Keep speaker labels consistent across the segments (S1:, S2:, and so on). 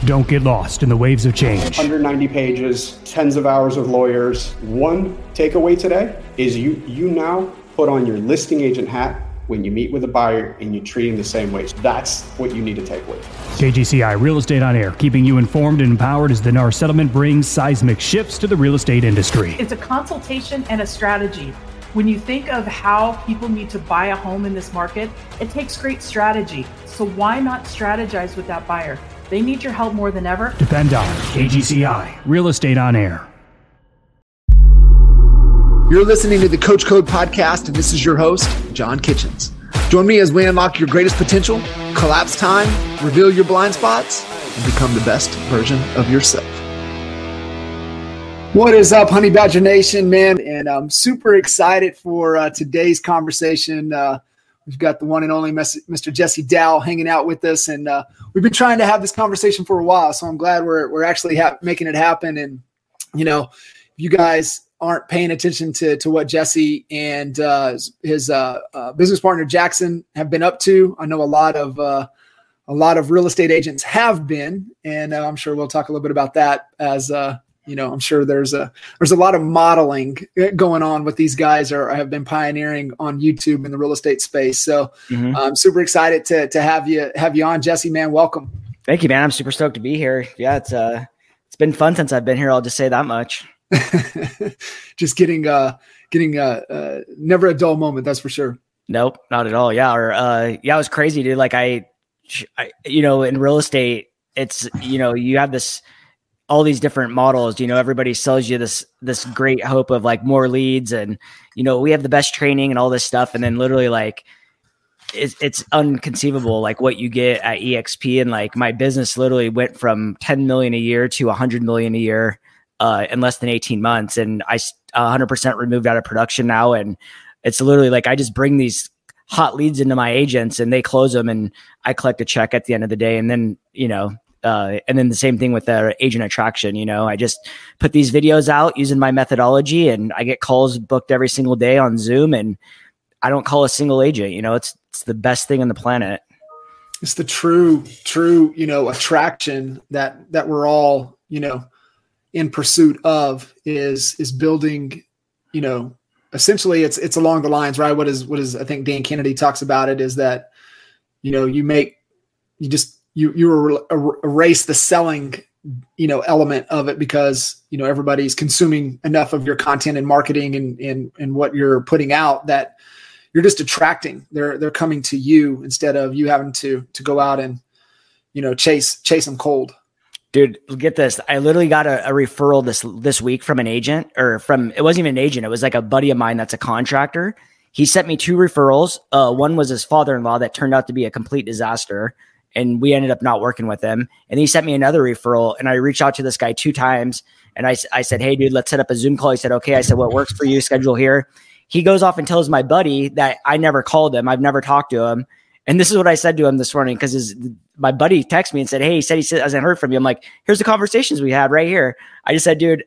S1: Don't get lost in the waves of change.
S2: 190 pages, tens of hours of lawyers. One takeaway today is you now put on your listing agent hat when you meet with a buyer and you treat them the same way. So that's what you need to take away.
S1: KGCI Real Estate on Air, keeping you informed and empowered as the NAR settlement brings seismic shifts to the real estate industry.
S3: It's a consultation and a strategy. When you think of how people need to buy a home in this market, it takes great strategy. So why not strategize with that buyer? They need your help more than ever.
S1: Depend on KGCI Real Estate on Air.
S4: You're listening to the Coach Code Podcast, and this is your host, John Kitchens. Join me as we unlock your greatest potential, collapse time, reveal your blind spots, and become the best version of yourself. What is up, Honey Badger Nation, man? And I'm super excited for today's conversation. We've got the one and only Mr. Jesse Dow hanging out with us, and we've been trying to have this conversation for a while, so I'm glad we're actually making it happen. And, you know, you guys aren't paying attention to what Jesse and his business partner Jackson have been up to. I know a lot of real estate agents have been, and I'm sure we'll talk a little bit about that as you know, I'm sure there's a lot of modeling going on with these guys have been pioneering on YouTube in the real estate space. So I'm super excited to have you on, Jesse, man. Welcome.
S5: Thank you, man. I'm super stoked to be here. Yeah, it's been fun since I've been here. I'll just say that much.
S4: Just getting never a dull moment. That's for sure.
S5: Nope, not at all. Yeah. It was crazy, dude. Like I, you know, in real estate, it's, you know, you have all these different models, you know, everybody sells you this great hope of like more leads and, you know, we have the best training and all this stuff. And then literally like, it's unconceivable, like what you get at EXP. And like my business literally went from 10 million a year to 100 million a year in less than 18 months. And I 100% removed out of production now. And it's literally like, I just bring these hot leads into my agents and they close them and I collect a check at the end of the day. And then, you know, and then the same thing with the agent attraction. You know, I just put these videos out using my methodology and I get calls booked every single day on Zoom and I don't call a single agent. You know, it's the best thing on the planet.
S4: It's the true, you know, attraction that we're all, you know, in pursuit of is building, you know, essentially it's along the lines, right? What is I think Dan Kennedy talks about it is that, you know, you erase the selling, you know, element of it because, you know, everybody's consuming enough of your content and marketing and what you're putting out that you're just attracting. They're coming to you instead of you having to go out and, you know, chase them cold.
S5: Dude, get this. I literally got a referral this week from an agent it wasn't even an agent. It was like a buddy of mine that's a contractor. He sent me 2 referrals. One was his father-in-law that turned out to be a complete disaster. And we ended up not working with him. And he sent me another referral. And I reached out to this guy 2 times. And I said, hey, dude, let's set up a Zoom call. He said, okay. I said, what works for you? Schedule here. He goes off and tells my buddy that I never called him. I've never talked to him. And this is what I said to him this morning because my buddy texted me and said, hey, he said hasn't heard from you. I'm like, here's the conversations we had right here. I just said, dude,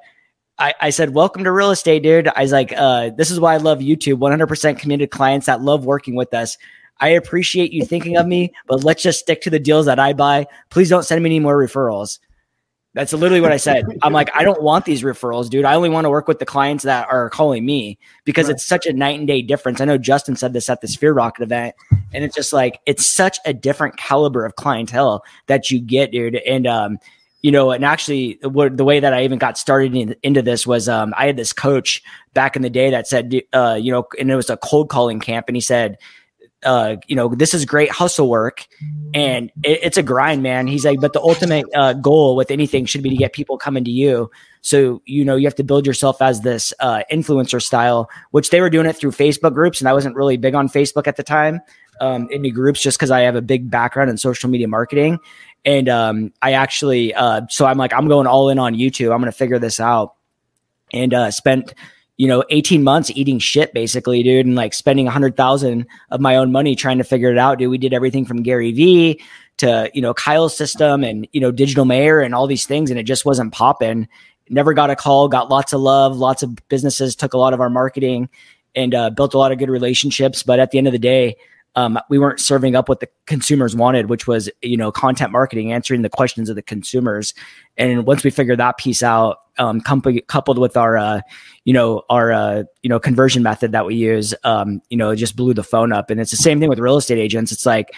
S5: I said, welcome to real estate, dude. I was like, this is why I love YouTube. 100% committed clients that love working with us. I appreciate you thinking of me, but let's just stick to the deals that I buy. Please don't send me any more referrals. That's literally what I said. I'm like, I don't want these referrals, dude. I only want to work with the clients that are calling me because It's such a night and day difference. I know Justin said this at the Sphere Rocket event, and it's just like, it's such a different caliber of clientele that you get, dude. And, you know, and actually the way that I even got started into this was I had this coach back in the day that said, you know, and it was a cold calling camp. And he said, you know, this is great hustle work and it's a grind, man. He's like, but the ultimate goal with anything should be to get people coming to you. So, you know, you have to build yourself as this influencer style, which they were doing it through Facebook groups. And I wasn't really big on Facebook at the time, into groups, just because I have a big background in social media marketing. And I actually, so I'm like, I'm going all in on YouTube. I'm going to figure this out. And spent, you know, 18 months eating shit basically, dude. And like spending 100,000 of my own money trying to figure it out, dude. We did everything from Gary Vee to, you know, Kyle's system and, you know, Digital Mayor and all these things. And it just wasn't popping. Never got a call, got lots of love. Lots of businesses took a lot of our marketing and built a lot of good relationships. But at the end of the day, we weren't serving up what the consumers wanted, which was, content marketing, answering the questions of the consumers. And once we figured that piece out, coupled with our conversion method that we use, it just blew the phone up. And it's the same thing with real estate agents. It's like,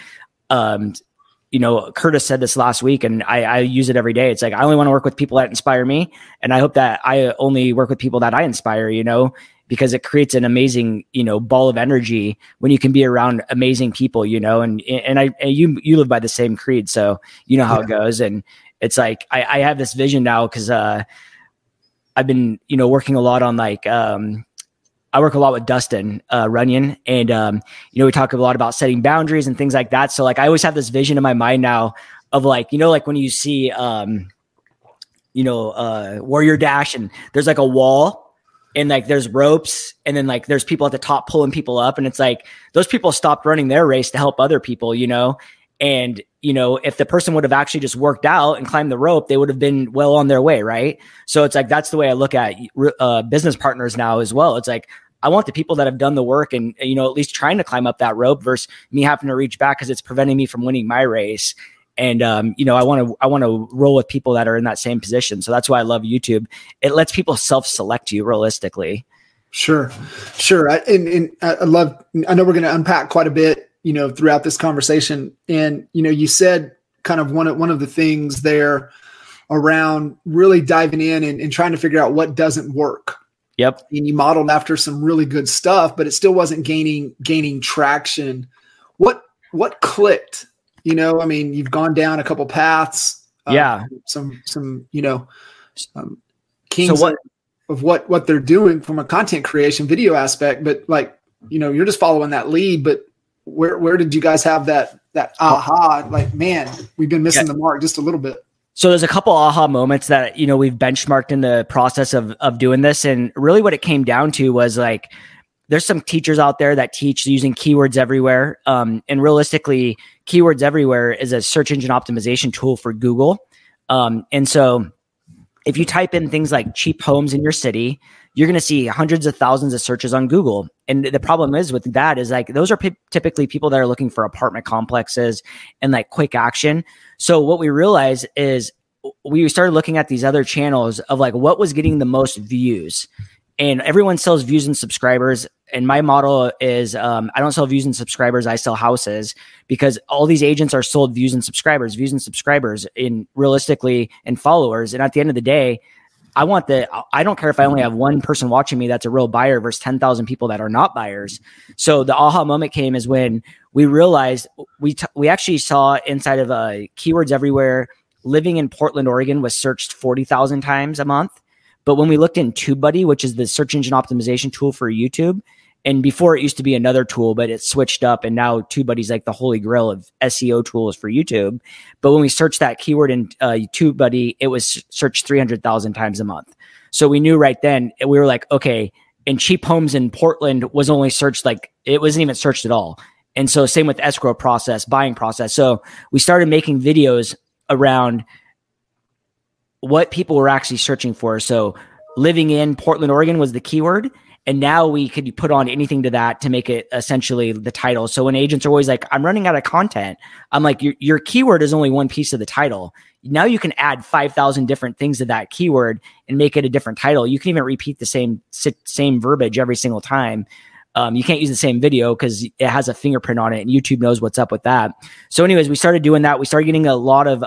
S5: Curtis said this last week, and I use it every day. It's like, I only want to work with people that inspire me. And I hope that I only work with people that I inspire, because it creates an amazing, ball of energy when you can be around amazing people, and you live by the same creed. So you know how it goes. And it's like, I have this vision now, cause, I've been, working a lot on I work a lot with Dustin Runyon, and we talk a lot about setting boundaries and things like that. So I always have this vision in my mind now of when you see Warrior Dash, and there's a wall, and there's ropes, and then there's people at the top pulling people up, and it's those people stopped running their race to help other people, and if the person would have actually just worked out and climbed the rope, they would have been well on their way, right? So it's that's the way I look at business partners now as well. It's I want the people that have done the work and, at least trying to climb up that rope versus me having to reach back because it's preventing me from winning my race. And, I want to roll with people that are in that same position. So that's why I love YouTube. It lets people self-select you realistically.
S4: Sure. I know we're going to unpack quite a bit, throughout this conversation. And, you said kind of one of the things there around really diving in and trying to figure out what doesn't work.
S5: Yep.
S4: And you modeled after some really good stuff, but it still wasn't gaining traction. What clicked? You've gone down a couple paths. Some kings
S5: so
S4: of what they're doing from a content creation video aspect, but you're just following that lead. But where did you guys have that aha? Man, we've been missing the mark just a little bit.
S5: So there's a couple aha moments that, we've benchmarked in the process of doing this. And really what it came down to was there's some teachers out there that teach using Keywords Everywhere. And realistically, Keywords Everywhere is a search engine optimization tool for Google. And so if you type in things like cheap homes in your city, you're going to see hundreds of thousands of searches on Google. And the problem is with that is those are typically people that are looking for apartment complexes and quick action. So what we realized is we started looking at these other channels of what was getting the most views, and everyone sells views and subscribers. And my model is, I don't sell views and subscribers. I sell houses, because all these agents are sold views and subscribers in realistically and followers. And at the end of the day, I don't care if I only have one person watching me that's a real buyer versus 10,000 people that are not buyers. So the aha moment came is when we realized we actually saw inside of Keywords Everywhere, living in Portland, Oregon was searched 40,000 times a month. But when we looked in TubeBuddy, which is the search engine optimization tool for YouTube, and before it used to be another tool, but it switched up, and now TubeBuddy's the holy grail of SEO tools for YouTube. But when we searched that keyword in TubeBuddy, it was searched 300,000 times a month. So we knew right then, we were okay, and cheap homes in Portland was only searched it wasn't even searched at all. And so same with escrow process, buying process. So we started making videos around what people were actually searching for. So living in Portland, Oregon was the keyword. And now we could put on anything to that to make it essentially the title. So when agents are always I'm running out of content, I'm your keyword is only one piece of the title. Now you can add 5,000 different things to that keyword and make it a different title. You can even repeat the same verbiage every single time. You can't use the same video because it has a fingerprint on it, and YouTube knows what's up with that. So anyways, we started doing that. We started getting a lot of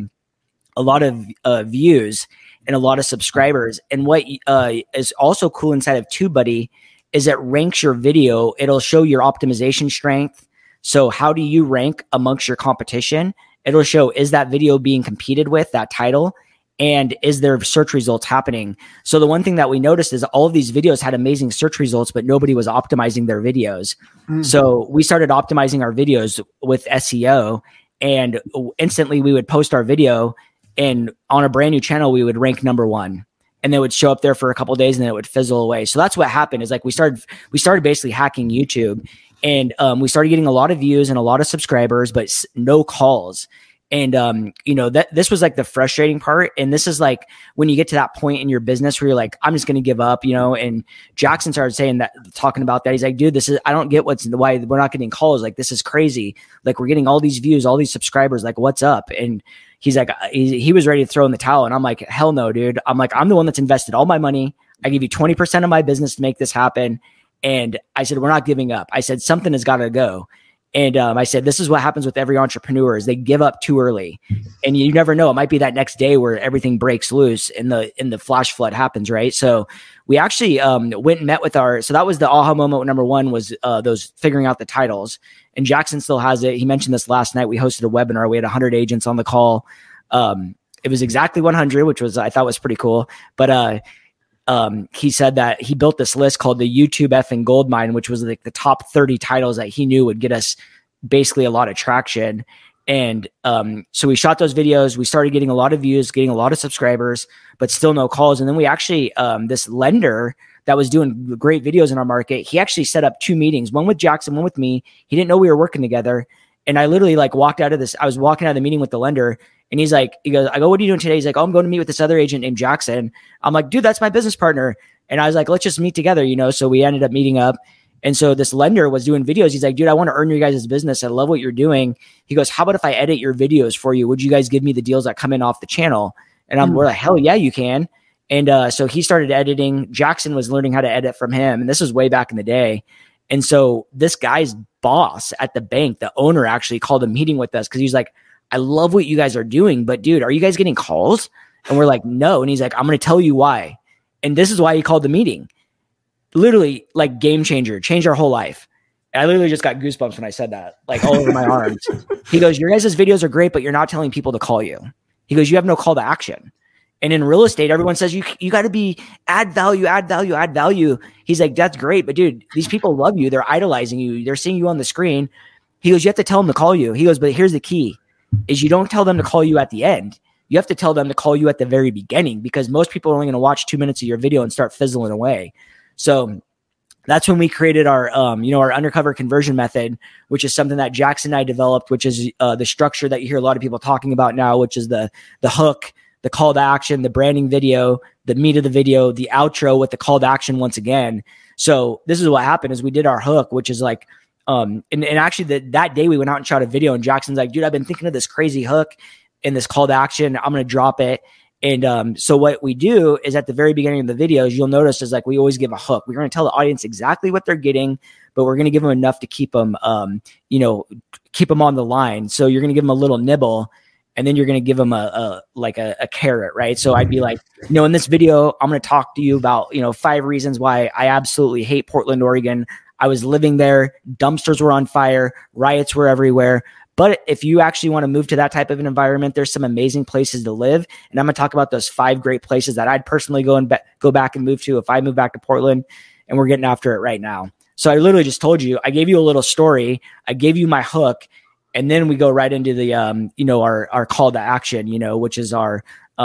S5: views and a lot of subscribers. And what is also cool inside of TubeBuddy is it ranks your video. It'll show your optimization strength. So how do you rank amongst your competition? It'll show, is that video being competed with, that title? And is there search results happening? So the one thing that we noticed is all of these videos had amazing search results, but nobody was optimizing their videos. Mm-hmm. So we started optimizing our videos with SEO, and instantly we would post our video, and on a brand new channel, we would rank number one, and they would show up there for a couple of days, and then it would fizzle away. So that's what happened is we started basically hacking YouTube, and we started getting a lot of views and a lot of subscribers, but no calls. And, this was like the frustrating part. And this is like when you get to that point in your business where you're like, I'm just going to give up, and Jackson started talking about that. He's like, dude, I don't get why we're not getting calls. Like, this is crazy. Like, we're getting all these views, all these subscribers, like, what's up? And he's like, he was ready to throw in the towel. And I'm like, hell no, dude. I'm like, I'm the one that's invested all my money. I give you 20% of my business to make this happen. And I said, we're not giving up. I said, something has got to go. And I said, this is what happens with every entrepreneur is they give up too early, and you never know. It might be that next day where everything breaks loose and the flash flood happens. Right. So we actually went and met with so that was the aha moment. Number one was those figuring out the titles, and Jackson still has it. He mentioned this last night. We hosted a webinar. We had 100 agents on the call. It was exactly 100, which I thought was pretty cool. But he said that he built this list called the YouTube effing gold mine, which was like the top 30 titles that he knew would get us basically a lot of traction. And so we shot those videos. We started getting a lot of views, getting a lot of subscribers, but still no calls. And then we actually, this lender that was doing great videos in our market, he actually set up 2 meetings, one with Jackson, one with me. He didn't know we were working together. And I literally walked out of this. I was walking out of the meeting with the lender. And he goes, I go, what are you doing today? He's like, oh, I'm going to meet with this other agent named Jackson. I'm like, dude, that's my business partner. And I was like, let's just meet together, So we ended up meeting up. And so this lender was doing videos. He's like, dude, I want to earn your guys' business. I love what you're doing. He goes, how about if I edit your videos for you? Would you guys give me the deals that come in off the channel? And we're like, hell yeah, you can. And so he started editing. Jackson was learning how to edit from him. And this was way back in the day. And so this guy's boss at the bank, the owner, actually called a meeting with us because he's like, I love what you guys are doing, but dude, are you guys getting calls? And we're like, no. And he's like, I'm going to tell you why. And this is why he called the meeting. Literally, like, game changer, changed our whole life. And I literally just got goosebumps when I said that, like, all over my arms. He goes, your guys' videos are great, but you're not telling people to call you. He goes, you have no call to action. And in real estate, everyone says you got to add value. He's like, that's great. But dude, these people love you. They're idolizing you. They're seeing you on the screen. He goes, you have to tell them to call you. He goes, but here's the key. Is you don't tell them to call you at the end. You have to tell them to call you at the very beginning, because most people are only going to watch 2 minutes of your video and start fizzling away. So that's when we created our, our undercover conversion method, which is something that Jackson and I developed, which is the structure that you hear a lot of people talking about now, which is the hook, the call to action, the branding video, the meat of the video, the outro with the call to action once again. So this is what happened is we did our hook, which is like, and actually that day we went out and shot a video, and Jackson's like, dude, I've been thinking of this crazy hook and this call to action. I'm going to drop it. And so what we do is at the very beginning of the videos, you'll notice is like, we always give a hook. We're going to tell the audience exactly what they're getting, but we're going to give them enough to keep them, keep them on the line. So you're going to give them a little nibble, and then you're going to give them a carrot, right? So I'd be like, in this video, I'm going to talk to you about, 5 reasons why I absolutely hate Portland, Oregon. I was living there. Dumpsters were on fire. Riots were everywhere. But if you actually want to move to that type of an environment, there's some amazing places to live. And I'm going to talk about those 5 great places that I'd personally go back and move to if I move back to Portland. And we're getting after it right now. So I literally just told you, I gave you a little story. I gave you my hook. And then we go right into the, our call to action, which is our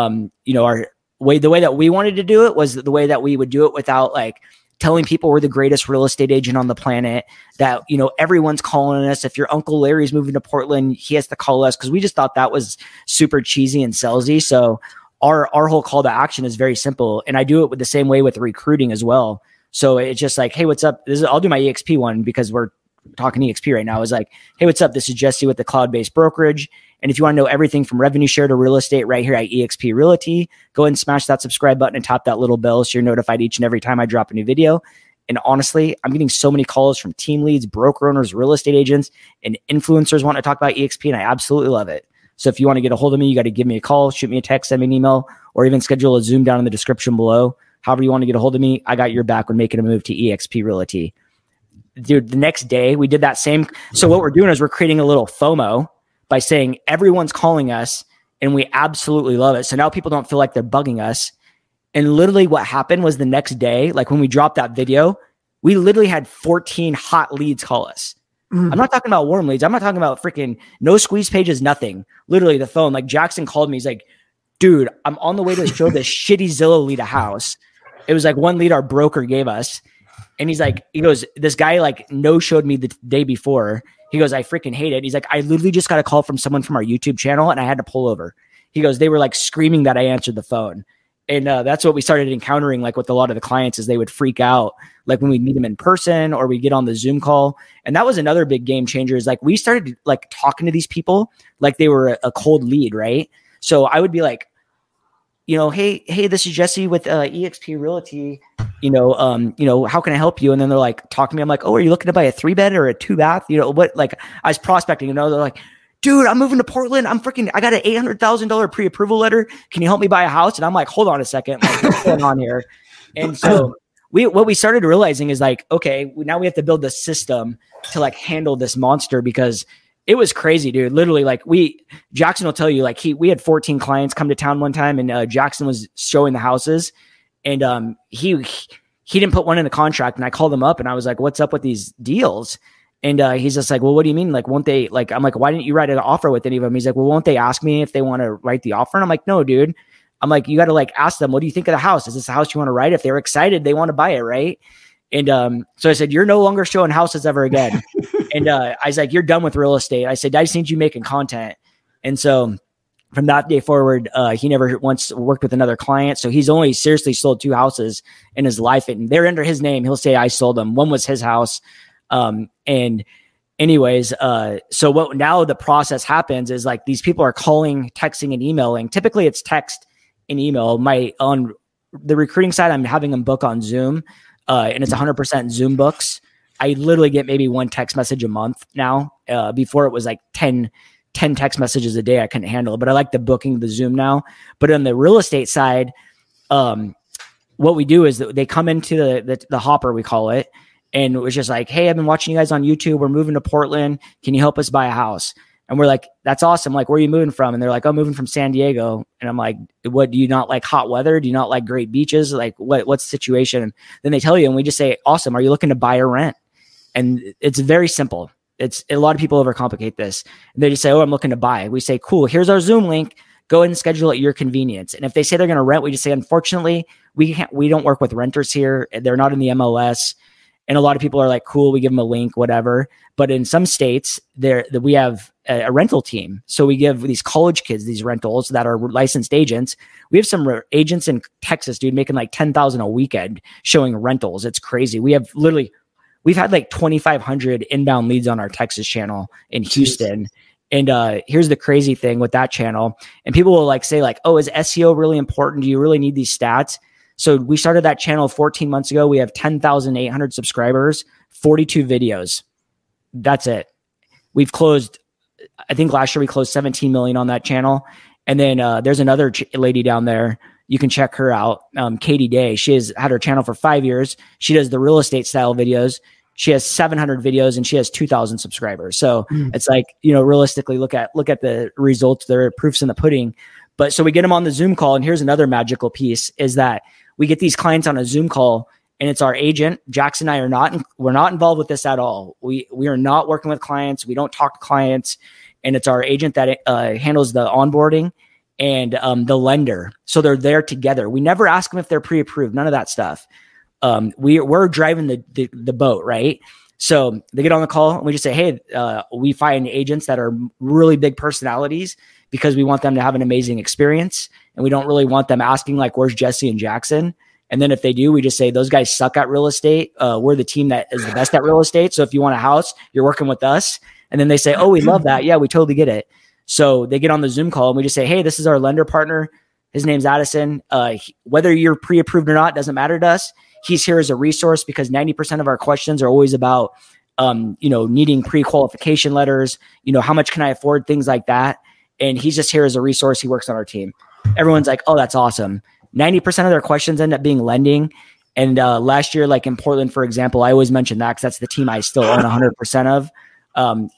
S5: way. The way that we wanted to do it was the way that we would do it without like telling people we're the greatest real estate agent on the planet, that, everyone's calling us. If your Uncle Larry's moving to Portland, he has to call us, because we just thought that was super cheesy and salesy. So our whole call to action is very simple. And I do it with the same way with recruiting as well. So it's just like, hey, what's up? I'll do my EXP one because we're talking EXP right now. Is like, hey, what's up? This is Jesse with the Cloud-Based Brokerage. And if you want to know everything from revenue share to real estate right here at EXP Realty, go ahead and smash that subscribe button and tap that little bell so you're notified each and every time I drop a new video. And honestly, I'm getting so many calls from team leads, broker owners, real estate agents, and influencers wanting to talk about EXP, and I absolutely love it. So if you want to get a hold of me, you got to give me a call, shoot me a text, send me an email, or even schedule a Zoom down in the description below. However you want to get a hold of me, I got your back when making a move to EXP Realty. Dude, the next day we did that same. So what we're doing is we're creating a little FOMO by saying everyone's calling us and we absolutely love it. So now people don't feel like they're bugging us. And literally what happened was the next day, like when we dropped that video, we literally had 14 hot leads call us. I'm not talking about warm leads. I'm not talking about freaking no squeeze pages, nothing. Literally the phone, like Jackson called me. He's like, dude, I'm on the way to show this shitty Zillow lead a house. It was like one lead our broker gave us. And he goes, this guy like no showed me the day before. He goes, I freaking hate it. He's like, I literally just got a call from someone from our YouTube channel and I had to pull over. He goes, they were like screaming that I answered the phone. And that's what we started encountering, like with a lot of the clients, is they would freak out, like when we meet them in person or we get on the Zoom call. And that was another big game changer, is like we started like talking to these people like they were a cold lead, right? So I would be like, hey, this is Jesse with eXp Realty. How can I help you? And then they're like, talk to me. I'm like, oh, are you looking to buy a 3-bed or a 2-bath? What? Like I was prospecting. They're like, dude, I'm moving to Portland. I got an $800,000 pre-approval letter. Can you help me buy a house? And I'm like, hold on a second. Like, what's going on here? And so what we started realizing is like, okay, now we have to build the system to like handle this monster, because it was crazy, dude. Literally, like Jackson will tell you, like we had 14 clients come to town one time, and Jackson was showing the houses, and he didn't put one in the contract. And I called him up and I was like, what's up with these deals? And he's just like, well, what do you mean? Like, won't they, like, I'm like, why didn't you write an offer with any of them? He's like, well, won't they ask me if they want to write the offer? And I'm like, no, dude. I'm like, you got to like ask them, what do you think of the house? Is this a house you want to write? If they're excited, they want to buy it. Right. And so I said, you're no longer showing houses ever again. And I was like, you're done with real estate. I said, I just need you making content. And so from that day forward, he never once worked with another client. So he's only seriously sold 2 houses in his life, and they're under his name. He'll say, I sold them. One was his house. And anyways, so what now the process happens is like these people are calling, texting, and emailing. Typically it's text and email. On the recruiting side, I'm having them book on Zoom, and it's 100% Zoom books. I literally get maybe 1 text message a month now. Before it was like 10 text messages a day. I couldn't handle it, but I like the booking the Zoom now. But on the real estate side, what we do is that they come into the hopper, we call it. And it was just like, hey, I've been watching you guys on YouTube. We're moving to Portland. Can you help us buy a house? And we're like, that's awesome. Like, where are you moving from? And they're like, I'm moving from San Diego. And I'm like, what, do you not like hot weather? Do you not like great beaches? Like what's the situation? And then they tell you, and we just say, awesome. Are you looking to buy or rent? And it's very simple. It's a lot of people overcomplicate this. And they just say, oh, I'm looking to buy. We say, cool, here's our Zoom link. Go ahead and schedule at your convenience. And if they say they're going to rent, we just say, unfortunately, we don't work with renters here. They're not in the MLS. And a lot of people are like, cool, we give them a link, whatever. But in some states, we have a rental team. So we give these college kids these rentals that are licensed agents. We have some agents in Texas, dude, making like $10,000 a weekend showing rentals. It's crazy. We've had like 2,500 inbound leads on our Texas channel in Houston. And here's the crazy thing with that channel. And people will like say like, oh, is SEO really important? Do you really need these stats? So we started that channel 14 months ago. We have 10,800 subscribers, 42 videos. That's it. We've closed, I think last year we closed 17 million on that channel. And then there's another lady down there. You can check her out. Katie Day. She has had her channel for 5 years. She does the real estate style videos. She has 700 videos and she has 2,000 subscribers. So it's like, realistically look at the results. There are proofs in the pudding. But so we get them on the Zoom call. And here's another magical piece is that we get these clients on a Zoom call and it's our agent. Jackson and I we're not involved with this at all. We are not working with clients. We don't talk to clients, and it's our agent that handles the onboarding and the lender. So they're there together. We never ask them if they're pre-approved, none of that stuff. We're driving the boat, right? So they get on the call and we just say, hey, we find agents that are really big personalities because we want them to have an amazing experience. And we don't really want them asking like, where's Jesse and Jackson? And then if they do, we just say, those guys suck at real estate. We're the team that is the best at real estate. So if you want a house, you're working with us. And then they say, oh, we love that. Yeah, we totally get it. So they get on the Zoom call and we just say, hey, this is our lender partner. His name's Addison. Whether you're pre-approved or not, doesn't matter to us. He's here as a resource because 90% of our questions are always about, needing pre-qualification letters, how much can I afford, things like that. And he's just here as a resource. He works on our team. Everyone's like, oh, that's awesome. 90% of their questions end up being lending. And last year, like in Portland, for example, I always mention that because that's the team I still own 100% of.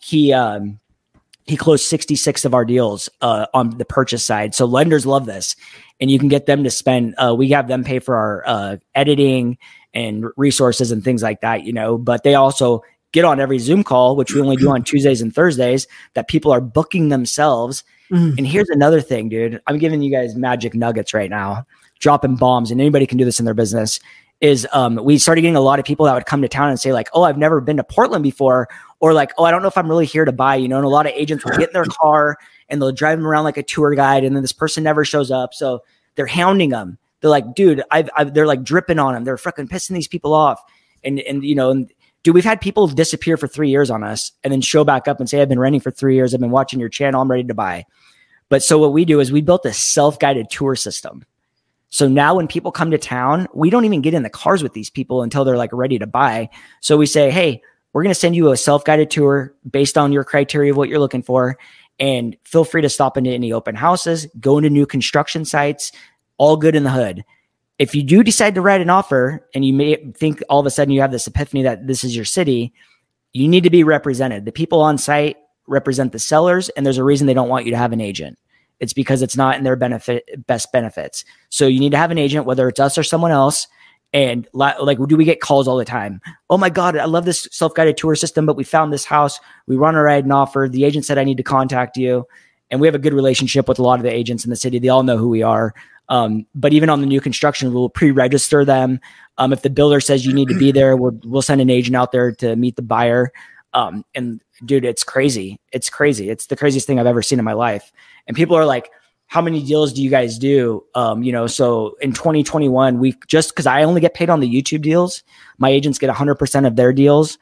S5: He closed 66 of our deals on the purchase side. So lenders love this. And you can get them to spend, we have them pay for our editing and resources and things like that, but they also get on every Zoom call, which we only do on Tuesdays and Thursdays, that people are booking themselves. And here's another thing, dude. I'm giving you guys magic nuggets right now, dropping bombs, and anybody can do this in their business, is we started getting a lot of people that would come to town and say like, oh, I've never been to Portland before, or like, oh, I don't know if I'm really here to buy, and a lot of agents will get in their car and they'll drive them around like a tour guide, and then this person never shows up. So they're hounding them. They're like, dude, they're like dripping on them. They're freaking pissing these people off. And dude, we've had people disappear for 3 years on us and then show back up and say, I've been renting for 3 years. I've been watching your channel. I'm ready to buy. But so what we do is we built a self-guided tour system. So now when people come to town, we don't even get in the cars with these people until they're like ready to buy. So we say, hey, we're going to send you a self-guided tour based on your criteria of what you're looking for. And feel free to stop into any open houses, go into new construction sites, all good in the hood. If you do decide to write an offer and you may think all of a sudden you have this epiphany that this is your city, you need to be represented. The people on site represent the sellers, and there's a reason they don't want you to have an agent. It's because it's not in their best benefits. So you need to have an agent, whether it's us or someone else. And like, do we get calls all the time? Oh my God, I love this self-guided tour system, but we found this house. We want to write an offer. The agent said, I need to contact you. And we have a good relationship with a lot of the agents in the city. They all know who we are. But even on the new construction, we'll pre-register them. If the builder says you need to be there, we'll send an agent out there to meet the buyer. And dude, it's crazy. It's crazy. It's the craziest thing I've ever seen in my life. And people are like, how many deals do you guys do? So in 2021, because I only get paid on the YouTube deals, my agents get 100% of their deals.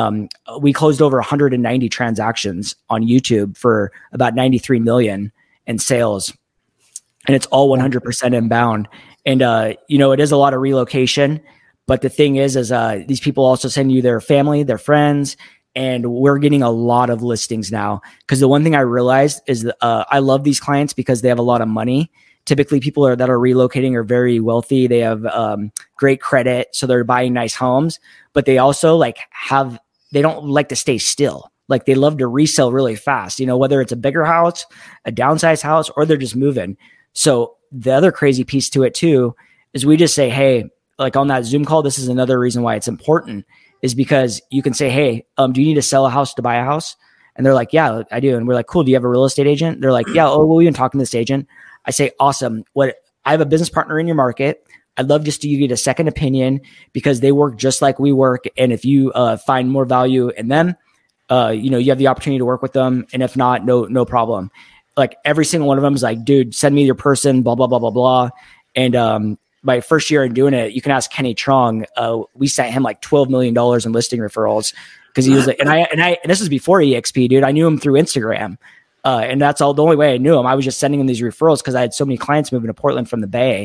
S5: We closed over 190 transactions on YouTube for about 93 million in sales. And it's all 100% inbound. And, it is a lot of relocation. But the thing is these people also send you their family, their friends, and we're getting a lot of listings now. Because the one thing I realized is that I love these clients because they have a lot of money. Typically, people that are relocating are very wealthy. They have great credit, so they're buying nice homes. But they also they don't like to stay still. Like they love to resell really fast. Whether it's a bigger house, a downsized house, or they're just moving. So the other crazy piece to it too is we just say, hey, like on that Zoom call, this is another reason why it's important, is because you can say, hey, do you need to sell a house to buy a house? And they're like, yeah, I do. And we're like, cool. Do you have a real estate agent? They're like, yeah. Oh, well, we've been talking to this agent. I say, awesome. I have a business partner in your market. I'd love just to get a second opinion because they work just like we work. And if you find more value in them, you have the opportunity to work with them. And if not, no problem. Like every single one of them is like, dude, send me your person, blah, blah, blah, blah, blah. And my first year in doing it, you can ask Kenny Trong. We sent him like $12 million in listing referrals because he was like, and this is before EXP, dude. I knew him through Instagram. And that's the only way I knew him. I was just sending him these referrals because I had so many clients moving to Portland from the Bay.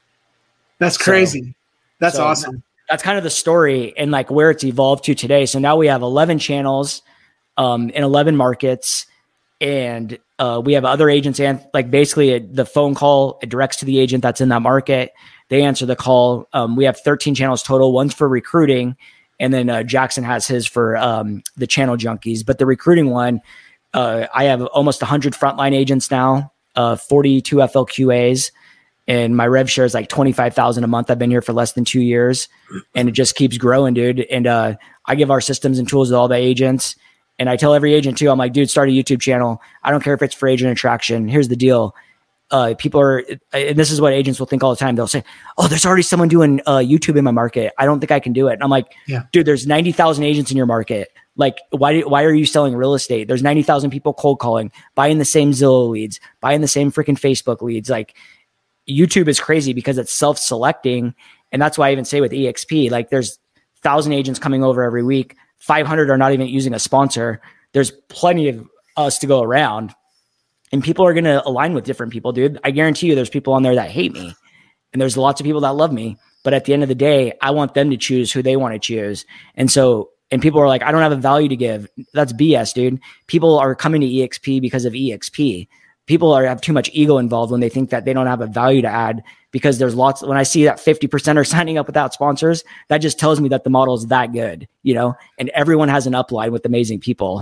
S4: That's crazy. That's awesome.
S5: That's kind of the story and like where it's evolved to today. So now we have 11 channels in 11 markets. And we have other agents, and like basically the phone call, it directs to the agent that's in that market. They answer the call. We have 13 channels total. One's for recruiting. And then Jackson has his for the channel junkies. But the recruiting one, I have almost 100 frontline agents now, 42 FLQAs. And my rev share is like 25,000 a month. I've been here for less than 2 years and it just keeps growing, dude. And I give our systems and tools to all the agents. And I tell every agent too, I'm like, dude, start a YouTube channel. I don't care if it's for agent attraction. Here's the deal. People are, and this is what agents will think all the time. They'll say, oh, there's already someone doing YouTube in my market. I don't think I can do it. And I'm like, dude, there's 90,000 agents in your market. Like, why are you selling real estate? There's 90,000 people cold calling, buying the same Zillow leads, buying the same freaking Facebook leads. Like YouTube is crazy because it's self-selecting. And that's why I even say with EXP, like there's 1,000 agents coming over every week. 500 are not even using a sponsor. There's plenty of us to go around and people are going to align with different people, dude. I guarantee you there's people on there that hate me and there's lots of people that love me, but at the end of the day, I want them to choose who they want to choose. And people are like, I don't have a value to give. That's BS, dude. People are coming to EXP because of EXP. People have too much ego involved when they think that they don't have a value to add, because there's lots. When I see that 50% are signing up without sponsors, that just tells me that the model is that good, and everyone has an upline with amazing people.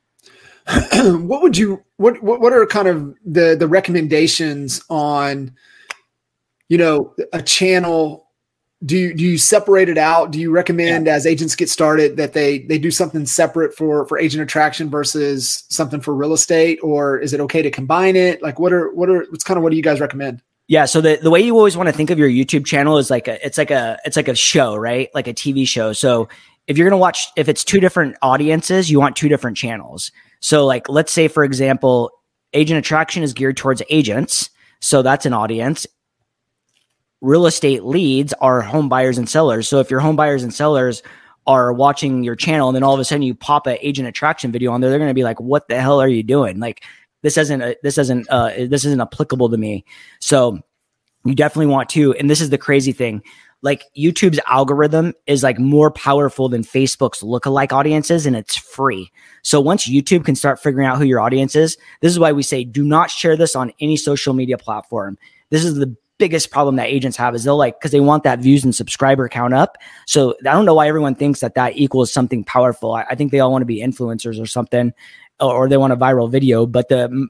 S4: What are kind of the recommendations on, a channel? Do you separate it out? Do you recommend as agents get started that they do something separate for agent attraction versus something for real estate, or is it okay to combine it? Like what do you guys recommend?
S5: Yeah. So the way you always want to think of your YouTube channel is it's like a show, right? Like a TV show. So if you're going to watch, if it's two different audiences, you want two different channels. So like, let's say, for example, Agent Attraction is geared towards agents. So that's an audience. Real estate leads are home buyers and sellers. So if your home buyers and sellers are watching your channel and then all of a sudden you pop an Agent Attraction video on there, they're going to be like, what the hell are you doing? Like, this isn't applicable to me. So you definitely want to, and this is the crazy thing, like YouTube's algorithm is like more powerful than Facebook's lookalike audiences, and it's free. So once YouTube can start figuring out who your audience is, this is why we say, do not share this on any social media platform. This is the biggest problem that agents have, is because they want that views and subscriber count up. So I don't know why everyone thinks that equals something powerful. I think they all want to be influencers or something, or they want a viral video. But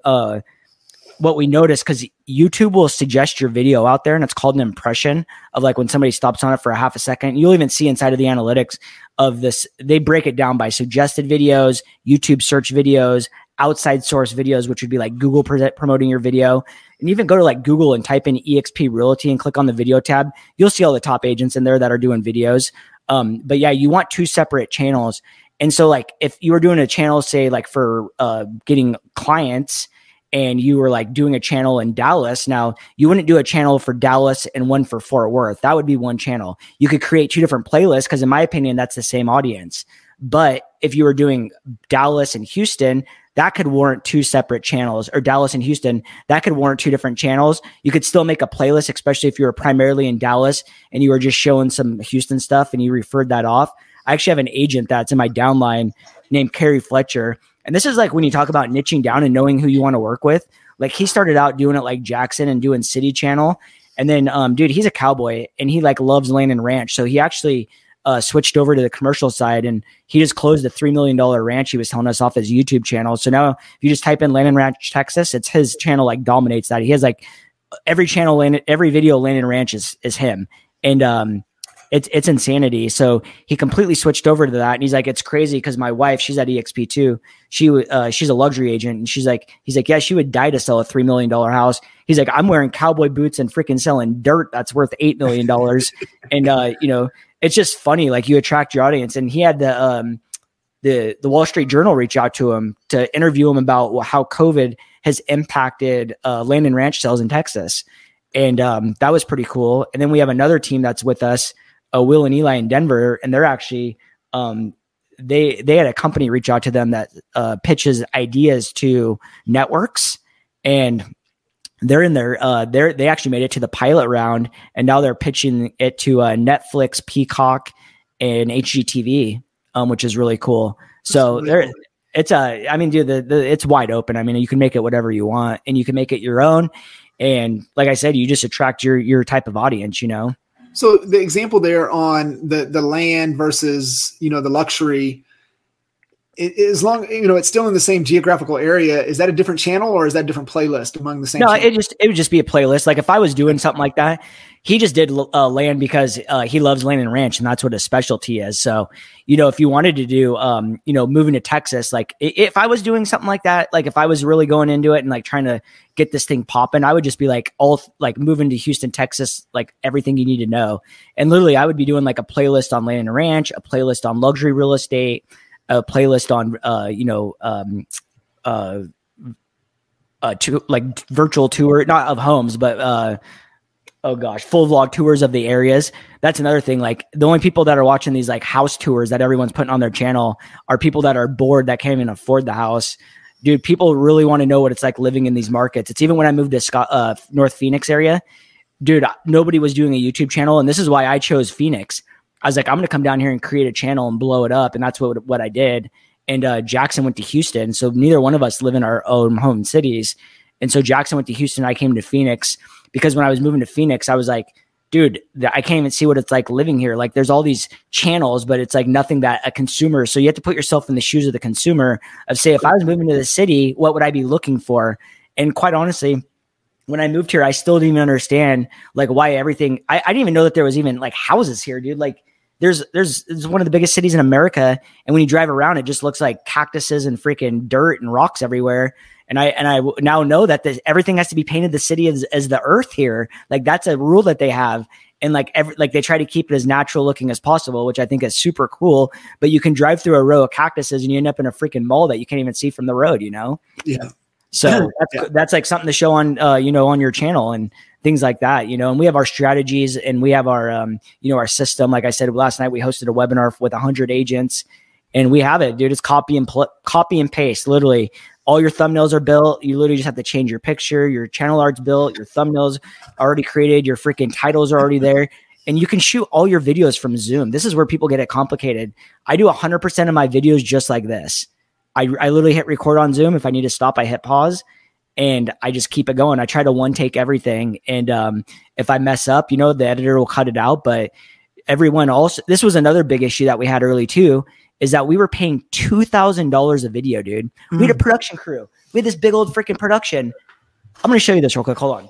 S5: what we notice, because YouTube will suggest your video out there, and it's called an impression of like when somebody stops on it for a half a second. You'll even see inside of the analytics of this, they break it down by suggested videos, YouTube search videos, outside source videos, which would be like Google promoting your video. And even go to like Google and type in eXp Realty and click on the video tab. You'll see all the top agents in there that are doing videos. But yeah, you want two separate channels. And so like if you were doing a channel, say like for getting clients, and you were like doing a channel in Dallas, now you wouldn't do a channel for Dallas and one for Fort Worth. That would be one channel. You could create two different playlists because in my opinion, that's the same audience. But if you were doing Dallas and Houston, that could warrant two separate channels, or Dallas and Houston, that could warrant two different channels. You could still make a playlist, especially if you were primarily in Dallas and you were just showing some Houston stuff and you referred that off. I actually have an agent that's in my downline named Carrie Fletcher. And this is like when you talk about niching down and knowing who you want to work with. Like he started out doing it like Jackson and doing City Channel. And then, dude, he's a cowboy and he like loves land and ranch. So he actually switched over to the commercial side, and he just closed a $3 million ranch he was telling us off his YouTube channel. So now if you just type in Land and Ranch Texas, it's his channel like dominates that. He has like every channel, every video Land and Ranch is him. And it's insanity. So he completely switched over to that. And he's like, it's crazy because my wife, she's at EXP too. She's a luxury agent. And he's like, yeah, she would die to sell a $3 million house. He's like, I'm wearing cowboy boots and freaking selling dirt that's worth $8 million. And, it's just funny. Like you attract your audience. And he had the Wall Street Journal reach out to him to interview him about how COVID has impacted land and ranch sales in Texas. And that was pretty cool. And then we have another team that's with us, Will and Eli in Denver, and they're actually they had a company reach out to them that pitches ideas to networks, and they're in there. They actually made it to the pilot round, and now they're pitching it to Netflix, Peacock, and HGTV, which is really cool. So there, it's it's wide open. I mean, you can make it whatever you want, and you can make it your own. And like I said, you just attract your type of audience,
S4: So the example there on the land versus, the luxury, as long, it's still in the same geographical area. Is that a different channel or is that a different playlist among the same? No,
S5: it would just be a playlist. Like if I was doing something like that, he just did land because he loves land and ranch, and that's what his specialty is. So, if you wanted to do, moving to Texas, like if I was doing something like that, like if I was really going into it and like trying to get this thing popping, I would just be like moving to Houston, Texas, like everything you need to know. And literally I would be doing like a playlist on land and ranch, a playlist on luxury real estate, a playlist on, like virtual tour, not of homes, but, full vlog tours of the areas. That's another thing. Like the only people that are watching these like house tours that everyone's putting on their channel are people that are bored that can't even afford the house. Dude, people really want to know what it's like living in these markets. It's even when I moved to North Phoenix area, dude, nobody was doing a YouTube channel. And this is why I chose Phoenix. I was like, I'm going to come down here and create a channel and blow it up. And that's what I did. And Jackson went to Houston. So neither one of us live in our own home cities. And so Jackson went to Houston. I came to Phoenix because when I was moving to Phoenix, I was like, dude, I can't even see what it's like living here. Like there's all these channels, but it's like nothing that a consumer. So you have to put yourself in the shoes of the consumer of say, if I was moving to the city, what would I be looking for? And quite honestly, when I moved here, I still didn't even understand like why everything, I didn't even know that there was even like houses here, dude. Like there's one of the biggest cities in America. And when you drive around, it just looks like cactuses and freaking dirt and rocks everywhere. And I now know that everything has to be painted the city as the earth here. Like that's a rule that they have. And like they try to keep it as natural looking as possible, which I think is super cool. But you can drive through a row of cactuses and you end up in a freaking mall that you can't even see from the road,
S4: Yeah.
S5: So that's like something to show on, on your channel and things like that, and we have our strategies and we have our, our system. Like I said, last night we hosted a webinar with 100 agents and we have it, dude. It's copy and paste. Literally all your thumbnails are built. You literally just have to change your picture. Your channel art's built. Your thumbnails already created. Your freaking titles are already there. And you can shoot all your videos from Zoom. This is where people get it complicated. I do 100% of my videos just like this. I literally hit record on Zoom. If I need to stop, I hit pause and I just keep it going. I try to one take everything. And if I mess up, the editor will cut it out. But everyone also, this was another big issue that we had early too, is that we were paying $2,000 a video, dude. We had a production crew. We had this big old freaking production. I'm going to show you this real quick. Hold on.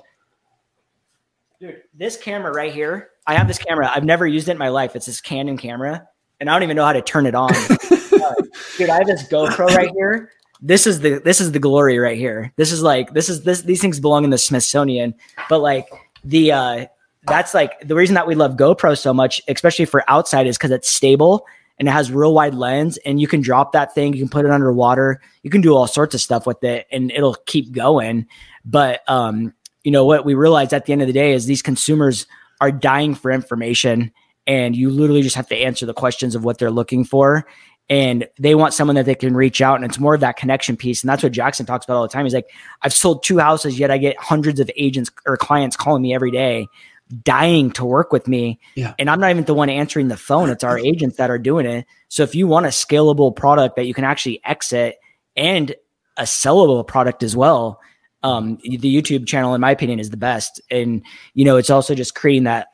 S5: Dude, this camera right here, I have this camera. I've never used it in my life. It's this Canon camera and I don't even know how to turn it on. Dude, I have this GoPro right here. This is the glory right here. These things belong in the Smithsonian, but like that's like the reason that we love GoPro so much, especially for outside, is because it's stable and it has real wide lens and you can drop that thing. You can put it underwater. You can do all sorts of stuff with it and it'll keep going. But, what we realized at the end of the day is these consumers are dying for information and you literally just have to answer the questions of what they're looking for. And they want someone that they can reach out. And it's more of that connection piece. And that's what Jackson talks about all the time. He's like, I've sold 2 houses, yet I get hundreds of agents or clients calling me every day, dying to work with me. Yeah. And I'm not even the one answering the phone. It's our agents that are doing it. So if you want a scalable product that you can actually exit and a sellable product as well, the YouTube channel, in my opinion, is the best. And, it's also just creating that,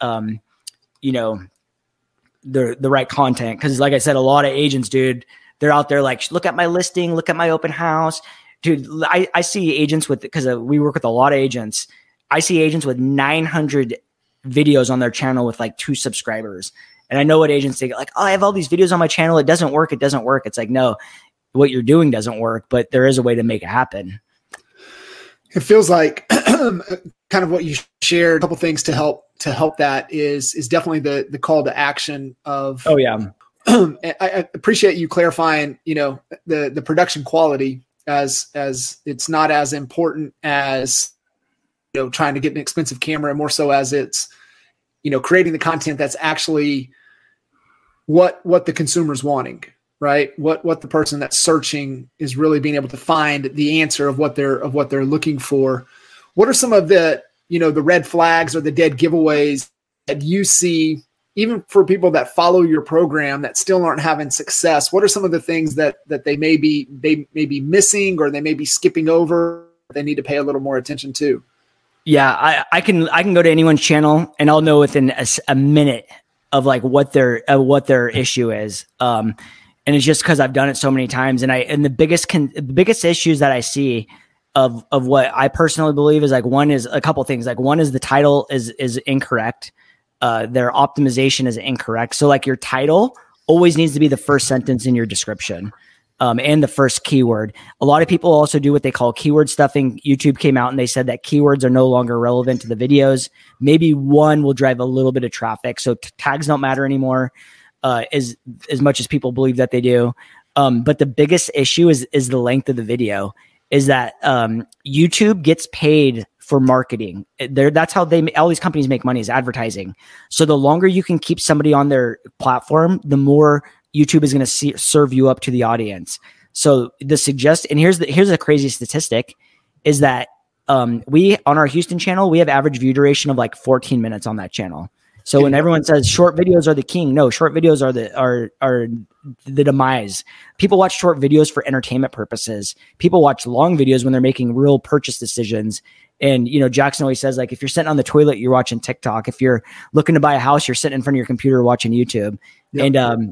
S5: the right content. Cause like I said, a lot of agents, dude, they're out there like, look at my listing, look at my open house. Dude, I see agents because we work with a lot of agents. I see agents with 900 videos on their channel with like 2 subscribers. And I know what agents think, like, oh, I have all these videos on my channel. It doesn't work. It's like, no, what you're doing doesn't work, but there is a way to make it happen.
S4: It feels like kind of what you shared, a couple things to help that is definitely the call to action of,
S5: oh yeah.
S4: I appreciate you clarifying, the production quality as it's not as important as, trying to get an expensive camera, more so as it's, creating the content that's actually what the consumer's wanting, right? What the person that's searching is really being able to find the answer of what they're looking for. What are some of the red flags or the dead giveaways that you see, even for people that follow your program that still aren't having success? What are some of the things that they may be missing or they may be skipping over, they need to pay a little more attention to?
S5: Yeah, I can go to anyone's channel and I'll know within a minute of like what their issue is. And it's just because I've done it so many times. And the biggest issues that I see of what I personally believe is like, one is a couple things. Like one is the title is incorrect. Their optimization is incorrect. So like your title always needs to be the first sentence in your description. And the first keyword. A lot of people also do what they call keyword stuffing. YouTube came out and they said that keywords are no longer relevant to the videos. Maybe one will drive a little bit of traffic. So tags don't matter anymore as much as people believe that they do. But the biggest issue is the length of the video, is that YouTube gets paid for marketing. That's how all these companies make money, is advertising. So the longer you can keep somebody on their platform, the more YouTube is going to serve you up to the audience. So and here's the crazy statistic, is that we, on our Houston channel, we have average view duration of like 14 minutes on that channel. So when everyone says short videos are the king, no, short videos are the demise. People watch short videos for entertainment purposes. People watch long videos when they're making real purchase decisions. And, Jackson always says, like, if you're sitting on the toilet, you're watching TikTok. If you're looking to buy a house, you're sitting in front of your computer watching YouTube. Yep. And,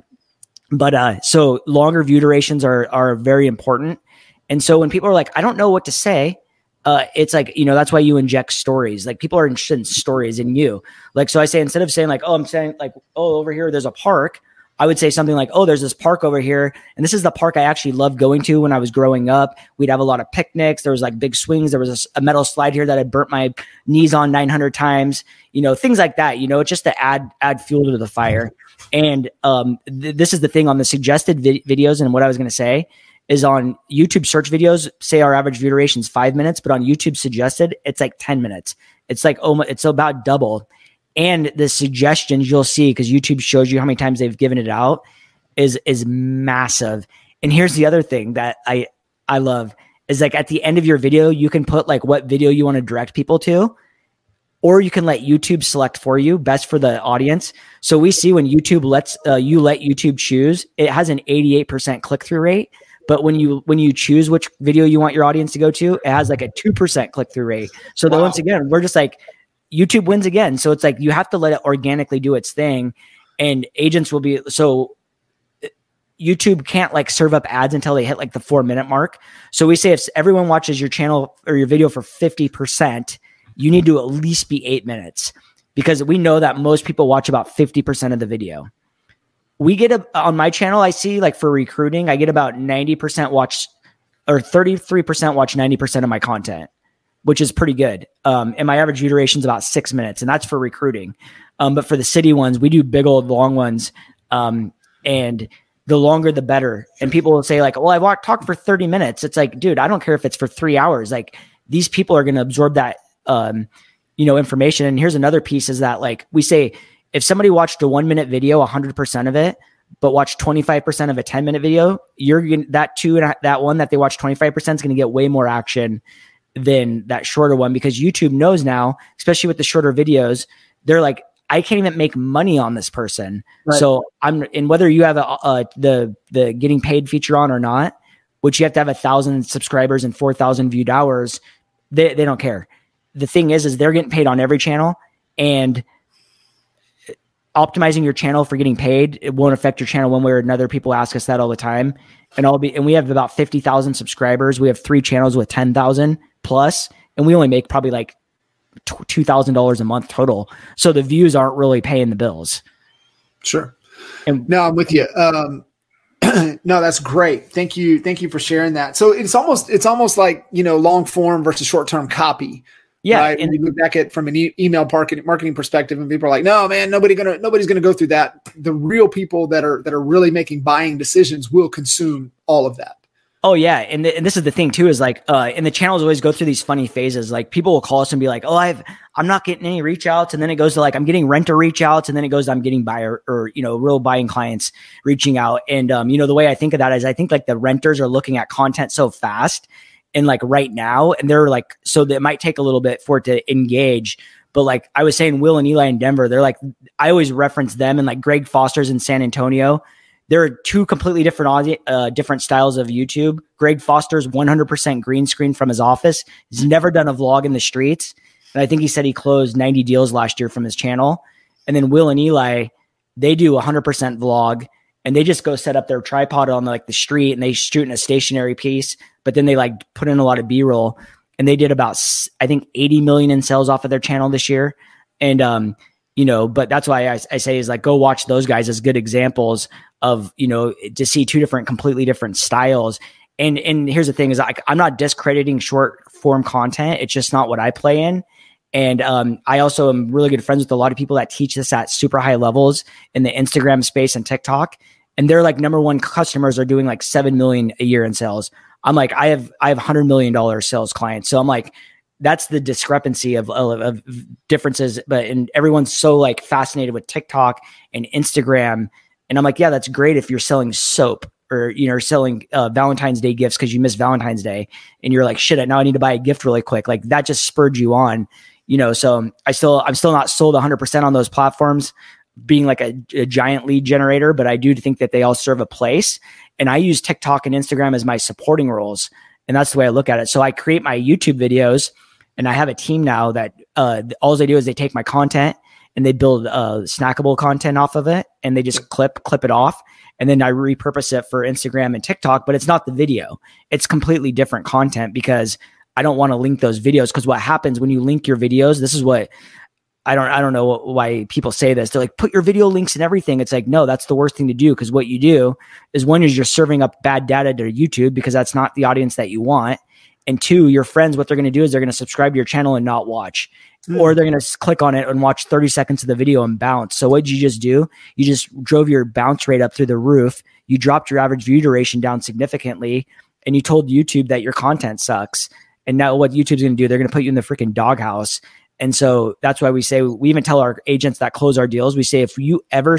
S5: so longer view durations are very important. And so when people are like, I don't know what to say, it's like, that's why you inject stories. Like, people are interested in stories in you. Like, so I say, instead of saying like, oh, I'm saying like, oh, over here, there's a park, I would say something like, oh, there's this park over here. And this is the park I actually loved going to when I was growing up. We'd have a lot of picnics. There was like big swings. There was a metal slide here that I burnt my knees on 900 times, things like that, just to add fuel to the fire. And this is the thing on the suggested videos. And what I was going to say is on YouTube search videos, say our average view duration is 5 minutes, but on YouTube suggested, it's like 10 minutes. It's like, it's about double. And the suggestions you'll see, because YouTube shows you how many times they've given it out, is massive. And here's the other thing that I love is like at the end of your video, you can put like what video you want to direct people to, or you can let YouTube select for you, best for the audience. So we see when YouTube lets you let YouTube choose, it has an 88% click-through rate. But when you choose which video you want your audience to go to, it has like a 2% click-through rate. So then once again, we're just like, YouTube wins again. So it's like you have to let it organically do its thing, and agents will be so YouTube can't like serve up ads until they hit like the 4-minute mark. So we say if everyone watches your channel or your video for 50%, you need to at least be 8 minutes, because we know that most people watch about 50% of the video. We get on my channel, I see like for recruiting, I get about 90% watch, or 33% watch 90% of my content, which is pretty good. And my average view duration is about 6 minutes, and that's for recruiting. But for the city ones, we do big old long ones. And the longer, the better. And people will say like, well, I talk for 30 minutes. It's like, dude, I don't care if it's for 3 hours. Like these people are going to absorb that, information. And here's another piece is that like we say, if somebody watched a 1-minute video, 100% of it, but watched 25% of a 10-minute video, that one that they watch 25% is going to get way more action than that shorter one, because YouTube knows now, especially with the shorter videos, they're like, I can't even make money on this person. Right. So and whether you have the getting paid feature on or not, which you have to have 1,000 subscribers and 4,000 viewed hours, they don't care. The thing is they're getting paid on every channel, and optimizing your channel for getting paid, it won't affect your channel one way or another. People ask us that all the time. And we have about 50,000 subscribers. We have 3 channels with 10,000 plus, and we only make probably like $2,000 a month total. So the views aren't really paying the bills.
S4: Sure. And no, I'm with you. No, that's great. Thank you. Thank you for sharing that. So it's almost like, long form versus short-term copy. Yeah. Right? And you look back at from an email marketing perspective, and people are like, no, man, nobody's going to go through that. The real people that are really making buying decisions will consume all of that.
S5: Oh yeah. And this is the thing too, is like, and the channels always go through these funny phases. Like people will call us and be like, oh, I'm not getting any reach outs. And then it goes to like, I'm getting renter reach outs. And then it goes, I'm getting buyer or, real buying clients reaching out. And, the way I think of that is I think like the renters are looking at content so fast and like right now, and they're like, so that it might take a little bit for it to engage. But like I was saying, Will and Eli in Denver, they're like, I always reference them, and like Greg Foster's in San Antonio. There are 2 completely different different styles of YouTube. Greg Foster's 100% green screen from his office. He's never done a vlog in the streets. And I think he said he closed 90 deals last year from his channel. And then Will and Eli, they do 100% vlog, and they just go set up their tripod on like the street, and they shoot in a stationary piece, but then they like put in a lot of B-roll, and they did about, I think 80 million in sales off of their channel this year. And, but that's why I say is like, go watch those guys as good examples of, to see 2 completely different styles. And here's the thing is I'm not discrediting short form content. It's just not what I play in. And I also am really good friends with a lot of people that teach this at super high levels in the Instagram space and TikTok. And they're like number 1 customers are doing like 7 million a year in sales. I'm like, I have $100 million sales clients. So I'm like, that's the discrepancy of differences. And everyone's so like fascinated with TikTok and Instagram. And I'm like, yeah, that's great if you're selling soap or, selling Valentine's Day gifts because you missed Valentine's Day. And you're like, shit, now I need to buy a gift really quick. Like that just spurred you on, so I'm still not sold 100% on those platforms being like a giant lead generator, but I do think that they all serve a place. And I use TikTok and Instagram as my supporting roles. And that's the way I look at it. So I create my YouTube videos, and I have a team now that all they do is they take my content and they build snackable content off of it, and they just clip it off. And then I repurpose it for Instagram and TikTok, but it's not the video. It's completely different content because I don't want to link those videos. Because what happens when you link your videos, this is what I don't know why people say this. They're like, put your video links and everything. It's like, no, that's the worst thing to do. Because what you do is, one is you're serving up bad data to YouTube because that's not the audience that you want. And two, your friends, what they're going to do is they're going to subscribe to your channel and not watch, or they're going to click on it and watch 30 seconds of the video and bounce. So what did you just do? You just drove your bounce rate up through the roof. You dropped your average view duration down significantly, and you told YouTube that your content sucks. And now what YouTube's going to do, they're going to put you in the freaking doghouse. And so that's why we say, we even tell our agents that close our deals, we say, if you ever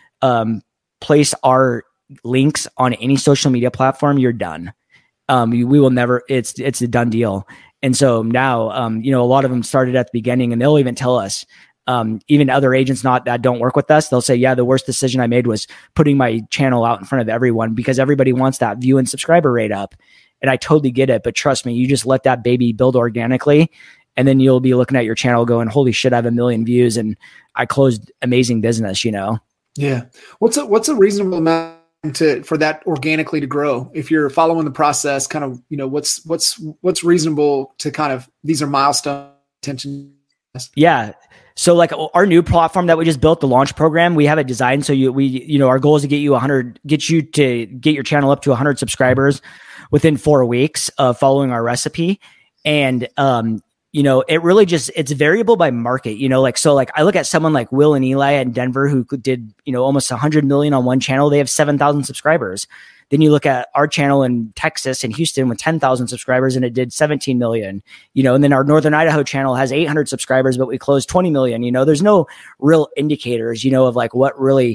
S5: place our links on any social media platform, you're done. We will never, it's a done deal. And so now, a lot of them started at the beginning, and they'll even tell us, even other agents that don't work with us, they'll say, yeah, the worst decision I made was putting my channel out in front of everyone, because everybody wants that view and subscriber rate up. And I totally get it. But trust me, you just let that baby build organically, and then you'll be looking at your channel going, holy shit, I have 1 million views and I closed amazing business,
S4: Yeah. What's a reasonable amount for that organically to grow? If you're following the process, kind of, what's reasonable to kind of, these are milestone attention.
S5: Yeah. So like our new platform that we just built, the launch program, we have it designed. So our goal is to get you to get your channel up to 100 subscribers within 4 weeks of following our recipe. And, it really it's variable by market, I look at someone like Will and Eli in Denver, who did, almost 100 million on one channel. They have 7,000 subscribers. Then you look at our channel in Texas and Houston with 10,000 subscribers, and it did 17 million, and then our Northern Idaho channel has 800 subscribers, but we closed 20 million. There's no real indicators, of like what really,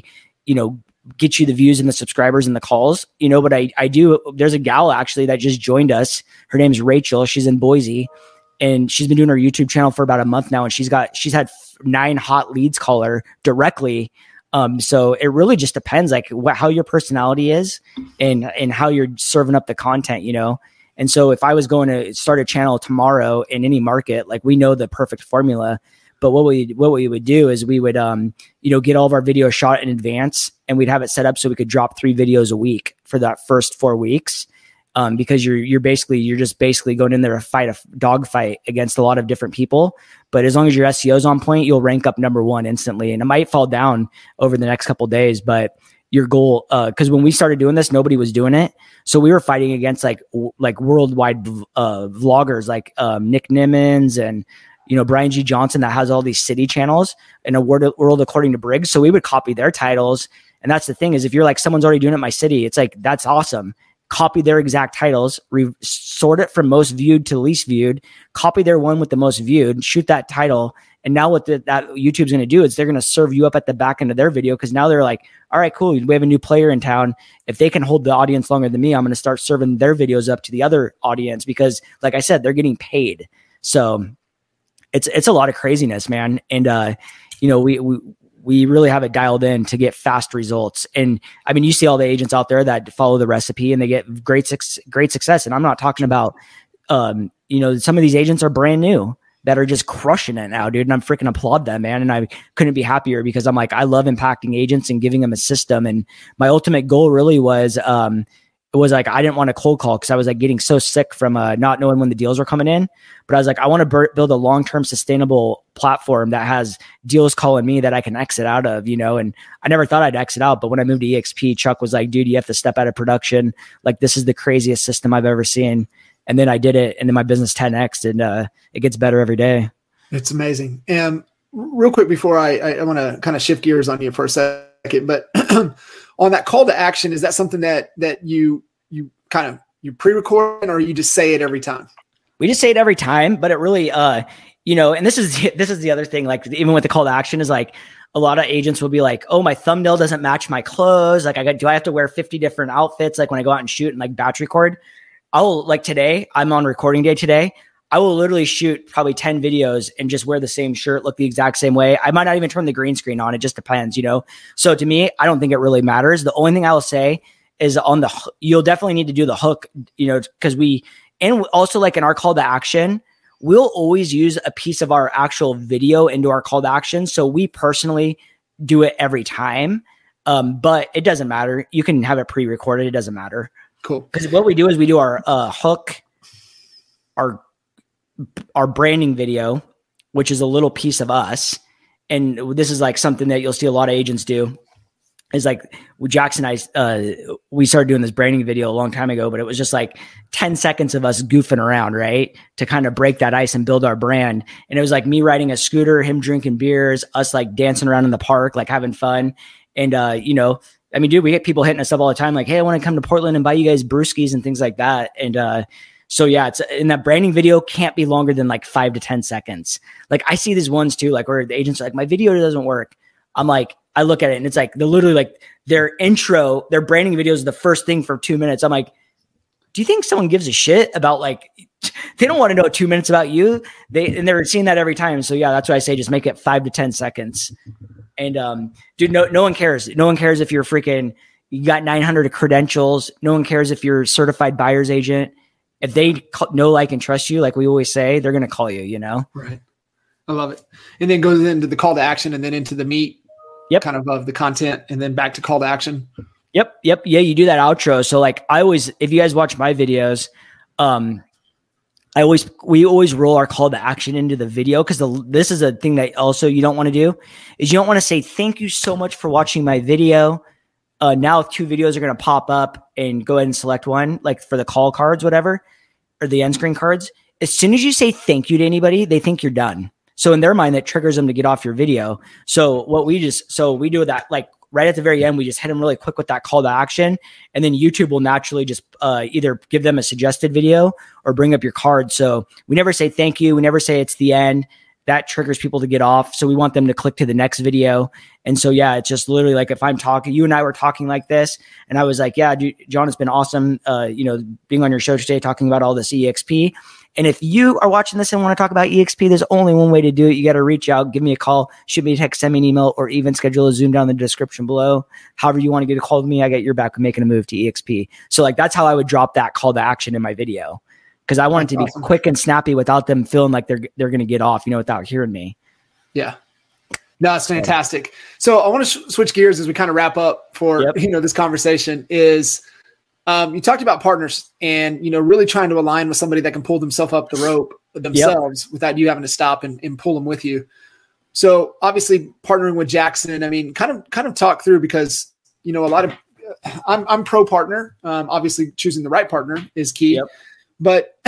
S5: get you the views and the subscribers and the calls, but I do, there's a gal actually that just joined us. Her name's Rachel. She's in Boise, and she's been doing her YouTube channel for about a month now. And she's had 9 hot leads call her directly. So it really just depends, like how your personality is and how you're serving up the content, And so if I was going to start a channel tomorrow in any market, like we know the perfect formula. But what we would do is we would, get all of our videos shot in advance, and we'd have it set up so we could drop 3 videos a week for that first 4 weeks. Because you're just basically going in there to fight a dog fight against a lot of different people. But as long as your SEO is on point, you'll rank up number 1 instantly. And it might fall down over the next couple of days, but your goal, because when we started doing this, nobody was doing it. So we were fighting against like worldwide vloggers like Nick Nimmons and Brian G. Johnson, that has all these city channels in a world according to Briggs. So we would copy their titles. And that's the thing, is if you're like, someone's already doing it in my city, it's like, that's awesome. Copy their exact titles, sort it from most viewed to least viewed, copy their one with the most viewed, shoot that title. And now what that YouTube's going to do is they're going to serve you up at the back end of their video. Cause now they're like, all right, cool. We have a new player in town. If they can hold the audience longer than me, I'm going to start serving their videos up to the other audience, because like I said, they're getting paid. So it's a lot of craziness, man. And, we really have it dialed in to get fast results. And I mean, you see all the agents out there that follow the recipe and they get great success. And I'm not talking about, some of these agents are brand new that are just crushing it now, dude. And I'm freaking applaud them, man. And I couldn't be happier, because I'm like, I love impacting agents and giving them a system. And my ultimate goal really was, it was like, I didn't want to cold call because I was like getting so sick from not knowing when the deals were coming in. But I was like, I want to build a long-term sustainable platform that has deals calling me that I can exit out of, and I never thought I'd exit out. But when I moved to EXP, Chuck was like, dude, you have to step out of production. Like, this is the craziest system I've ever seen. And then I did it, and then my business 10x'd, and it gets better every day. It's amazing. And real quick before I want to kind of shift gears on you for a second, but on that call to action, is that something that you pre-record, or you just say it every time? We just say it every time, but it really, and this is the other thing, like even with the call to action is like, a lot of agents will be like, oh, my thumbnail doesn't match my clothes. Like do I have to wear 50 different outfits? Like when I go out and shoot and like batch record, today, I'm on recording day today. I will literally shoot probably 10 videos and just wear the same shirt, look the exact same way. I might not even turn the green screen on. It just depends, So to me, I don't think it really matters. The only thing I will say is you'll definitely need to do the hook, because and also like in our call to action, we'll always use a piece of our actual video into our call to action. So we personally do it every time. But it doesn't matter. You can have it pre-recorded. It doesn't matter. Cool. Because what we do is we do our hook, our branding video, which is a little piece of us. and this is like something that you'll see a lot of agents do, is like Jackson and I, we started doing this branding video a long time ago, but it was just like 10 seconds of us goofing around, right? To kind of break that ice and build our brand. And it was like me riding a scooter, him drinking beers, us like dancing around in the park, like having fun. And, you know, I mean, dude, we get people hitting us up all the time. Like, hey, I want to come to Portland and buy you guys brewskis and things like that. And, so yeah, it's in that branding video can't be longer than like 5 to 10 seconds. Like I see these ones too, like where the agents are like, my video doesn't work. I'm like, I look at it and it's like, they're literally like their intro, their branding video is the first thing for 2 minutes. I'm like, do you think someone gives a shit about like, they don't want to know 2 minutes about you. And they're seeing that every time. So yeah, that's why I say just make it 5 to 10 seconds. And dude, no one cares. No one cares if you're freaking, you got 900 credentials. No one cares if you're a certified buyer's agent. If they know, like, and trust you, like we always say, they're going to call you, you know?
S4: Right. I love it. And then goes into the call to action and then into the meat kind of the content and then back to call to action.
S5: Yep. Yeah. You do that outro. So like I always, if you guys watch my videos, we always roll our call to action into the video. Cause this is a thing that also you don't want to do is you don't want to say, thank you so much for watching my video. Now 2 videos are going to pop up and go ahead and select one, like for the call cards, whatever, or the end screen cards. As soon as you say thank you to anybody, they think you're done. So in their mind, that triggers them to get off your video. So we do that, like right at the very end, we just hit them really quick with that call to action. And then YouTube will naturally just either give them a suggested video or bring up your card. So we never say thank you. We never say it's the end. That triggers people to get off. So we want them to click to the next video. And so, yeah, it's just literally like if I'm talking, you and I were talking like this, and I was like, yeah, dude, John, it's been awesome, being on your show today, talking about all this EXP. And if you are watching this and want to talk about EXP, there's only one way to do it. You got to reach out, give me a call, shoot me a text, send me an email, or even schedule a Zoom down in the description below. However you want to get a call to me, I got your back with making a move to EXP. So like, that's how I would drop that call to action in my video. Because I want it to be quick and snappy without them feeling like they're going to get off, without hearing me.
S4: Yeah. No, it's fantastic. So I want to switch gears as we kind of wrap up for, this conversation is you talked about partners and, really trying to align with somebody that can pull themselves up the rope themselves without you having to stop and pull them with you. So obviously partnering with Jackson, I mean, kind of talk through because, a lot of I'm pro partner. Obviously choosing the right partner is key. Yep. But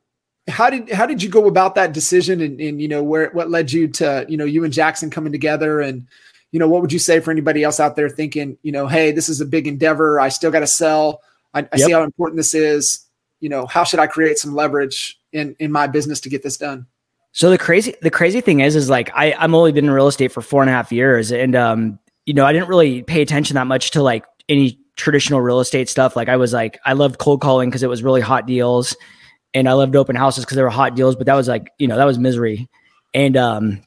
S4: how did you go about that decision and what led you to, you and Jackson coming together and, what would you say for anybody else out there thinking, hey, this is a big endeavor. I still got to sell. I see how important this is. How should I create some leverage in my business to get this done?
S5: So the crazy thing is like, I'm only been in real estate for 4.5 years. And, I didn't really pay attention that much to like any traditional real estate stuff. Like I loved cold calling because it was really hot deals, and I loved open houses because they were hot deals, but that was like, that was misery. And,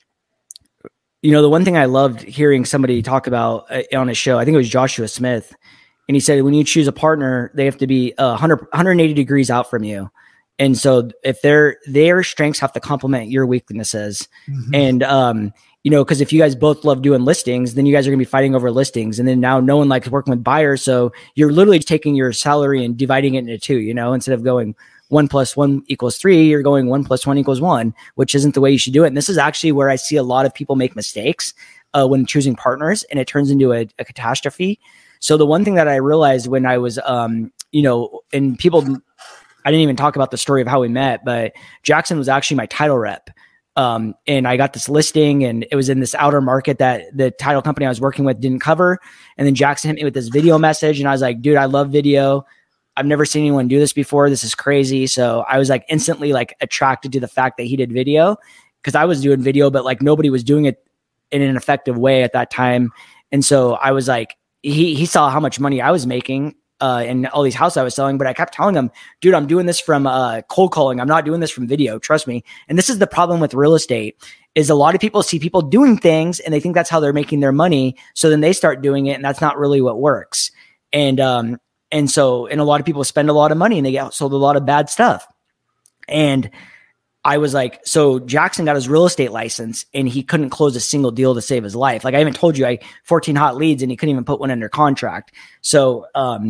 S5: the one thing I loved hearing somebody talk about on a show, I think it was Joshua Smith. And he said, when you choose a partner, they have to be 180 degrees out from you. And so if their strengths have to complement your weaknesses, and, because if you guys both love doing listings, then you guys are going to be fighting over listings. And then now no one likes working with buyers. So you're literally taking your salary and dividing it into 2, instead of going 1 + 1 = 3, you're going 1 + 1 = 1, which isn't the way you should do it. And this is actually where I see a lot of people make mistakes when choosing partners, and it turns into a catastrophe. So the one thing that I realized when I was, and people, I didn't even talk about the story of how we met, but Jackson was actually my title rep. And I got this listing, and it was in this outer market that the title company I was working with didn't cover. And then Jackson hit me with this video message, and I was like, dude, I love video. I've never seen anyone do this before. This is crazy. So I was like instantly like attracted to the fact that he did video, because I was doing video, but like nobody was doing it in an effective way at that time. And so I was like, he saw how much money I was making and all these houses I was selling, but I kept telling him, dude, I'm doing this from cold calling. I'm not doing this from video. Trust me. And this is the problem with real estate, is a lot of people see people doing things and they think that's how they're making their money. So then they start doing it, and that's not really what works. And a lot of people spend a lot of money and they get sold a lot of bad stuff. And I was like, so Jackson got his real estate license and he couldn't close a single deal to save his life. Like I even told you, I 14 hot leads and he couldn't even put one under contract. So,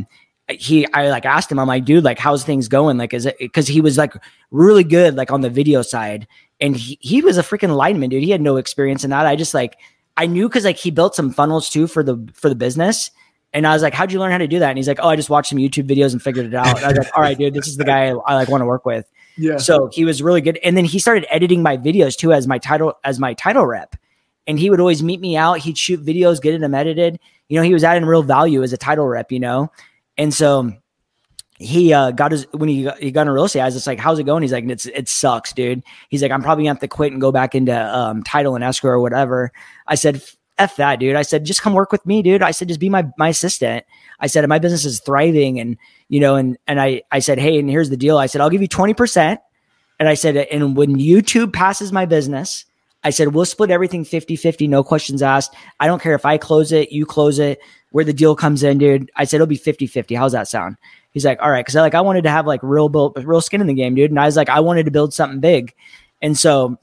S5: I like asked him, I'm like, dude, like, how's things going? Like, is it, cause he was like really good, like on the video side, and he was a freaking lineman, dude. He had no experience in that. I knew because like he built some funnels too for the business. And I was like, how'd you learn how to do that? And he's like, oh, I just watched some YouTube videos and figured it out. And I was like, all right, dude, this is the guy I like want to work with.
S4: Yeah.
S5: So he was really good. And then he started editing my videos too as my title rep. And he would always meet me out. He'd shoot videos, get them edited. You know, he was adding real value as a title rep, you know? And so he when he got into real estate, I was just like, how's it going? He's like, it sucks, dude. He's like, I'm probably gonna have to quit and go back into title and escrow or whatever. I said, F that, dude. I said, just come work with me, dude. I said, just be my assistant. I said, my business is thriving. And, you know, and I said, hey, and here's the deal. I said, I'll give you 20%. And I said, and when YouTube passes my business, I said, we'll split everything 50-50, no questions asked. I don't care if I close it, you close it, where the deal comes in, dude. I said, it'll be 50-50. How's that sound? He's like, all right. Cause I wanted to have like real skin in the game, dude. And I was like, I wanted to build something big. And so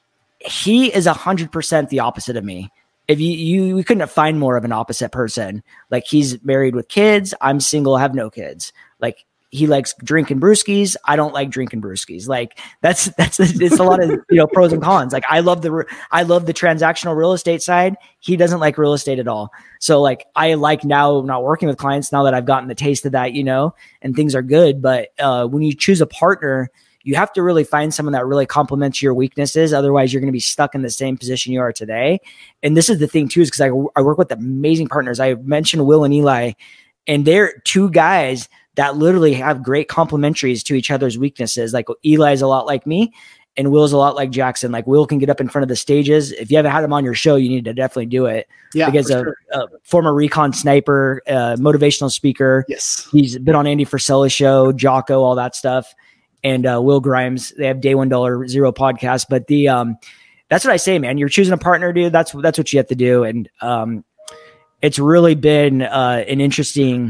S5: he is 100% the opposite of me. If we couldn't find more of an opposite person. Like he's married with kids. I'm single, have no kids. Like he likes drinking brewskis. I don't like drinking brewskis. Like that's it's a lot of, you know, pros and cons. Like I love the transactional real estate side. He doesn't like real estate at all. So like I like now not working with clients now that I've gotten the taste of that, you know, and things are good. But when you choose a partner, you have to really find someone that really complements your weaknesses. Otherwise, you're going to be stuck in the same position you are today. And this is the thing too, is because I work with amazing partners. I mentioned Will and Eli, and they're two guys that literally have great complementaries to each other's weaknesses. Like Eli's a lot like me, and Will's a lot like Jackson. Like Will can get up in front of the stages. If you haven't had him on your show, you need to definitely do it. Yeah, because a former recon sniper, motivational speaker.
S4: Yes,
S5: he's been on Andy Frisella's show, Jocko, all that stuff. And Will Grimes, they have Day $1 Zero podcast. But that's what I say, man. You're choosing a partner, dude. That's what you have to do. And it's really been an interesting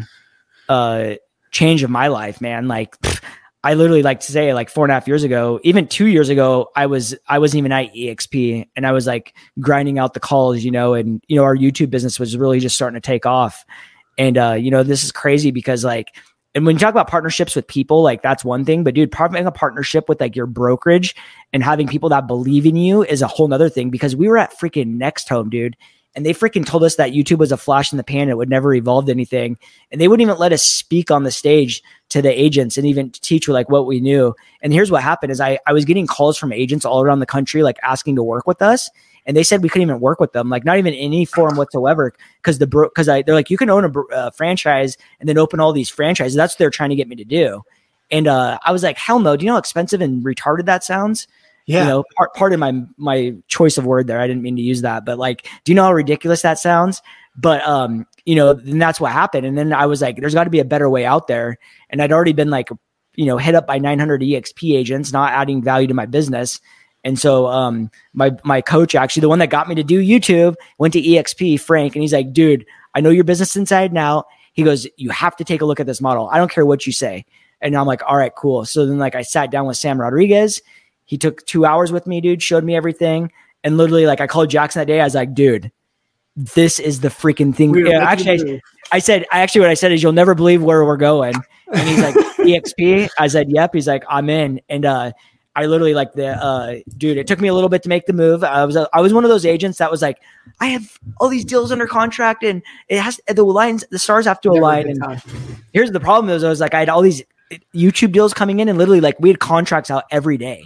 S5: change of my life, man. Like I literally like to say, like 4.5 years ago, even 2 years ago, I wasn't even at EXP, and I was like grinding out the calls, you know, and you know our YouTube business was really just starting to take off. And you know, this is crazy because like. And when you talk about partnerships with people, like that's one thing, but dude, having a partnership with like your brokerage and having people that believe in you is a whole nother thing, because we were at freaking Next Home, dude. And they freaking told us that YouTube was a flash in the pan. It would never evolve to anything. And they wouldn't even let us speak on the stage to the agents and even teach like what we knew. And here's what happened is I was getting calls from agents all around the country, like asking to work with us. And they said we couldn't even work with them, like not even in any form whatsoever, because they're like, you can own a franchise and then open all these franchises. That's what they're trying to get me to do. And I was like, hell no. Do you know how expensive and retarded that sounds? Yeah. You know, pardon my choice of word there. I didn't mean to use that, but like, do you know how ridiculous that sounds? But you know, then that's what happened. And then I was like, there's got to be a better way out there. And I'd already been like, you know, hit up by 900 EXP agents, not adding value to my business. And so my coach, actually the one that got me to do YouTube, went to EXP, Frank, and he's like, dude, I know your business inside and out. He goes, you have to take a look at this model. I don't care what you say. And I'm like, all right, cool. So then like I sat down with Sam Rodriguez. He took 2 hours with me, dude, showed me everything. And literally like I called Jackson that day. I was like, dude, this is the freaking thing. Yeah, actually, what I said is you'll never believe where we're going. And he's like, EXP? I said, yep. He's like, I'm in. And I literally like dude, it took me a little bit to make the move. I was one of those agents that was like, I have all these deals under contract and the stars have to align. And here's the problem is I was like, I had all these YouTube deals coming in and literally like we had contracts out every day.